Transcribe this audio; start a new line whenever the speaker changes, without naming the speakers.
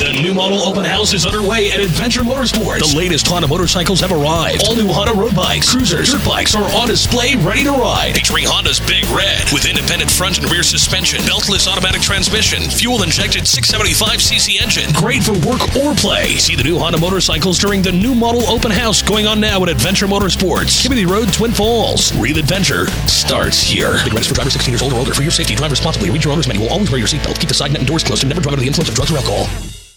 The new model open house is underway at Adventure Motorsports. The latest Honda motorcycles have arrived. All new Honda road bikes, cruisers, dirt bikes are on display, ready to ride. Featuring Honda's Big Red with independent front and rear suspension, beltless automatic transmission, fuel-injected 675cc engine. Great for work or play. See the new Honda motorcycles during the new model open house going on now at Adventure Motorsports. Kimberly Road, Twin Falls. Real adventure starts here. Big Red is for drivers 16 years old or older. For your safety, drive responsibly. Read your owner's manual. Always wear your seatbelt. Keep the side net and doors closed and never drive under the influence of drugs or alcohol.